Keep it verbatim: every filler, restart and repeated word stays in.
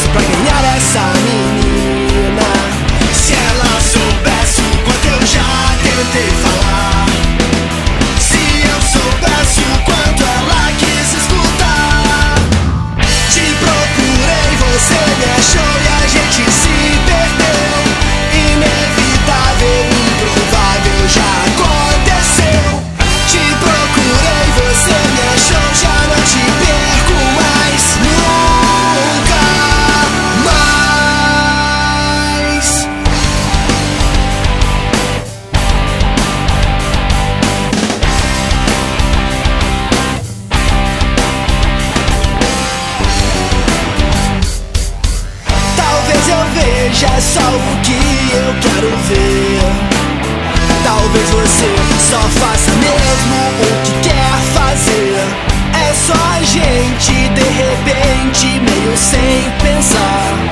pra ganhar essa menina. Se ela soubesse o quanto eu já tentei falar, se eu soubesse o quanto ela quis escutar. Te procurei, você me achou e a gente se perdeu. Inevitável, improvável, já aconteceu. Te procurei, você me achou, já não te perco mais, nunca mais. Talvez eu veja só o que eu quero ver. Talvez você só faça mesmo o que quer fazer. É só a gente, de repente, meio sem pensar.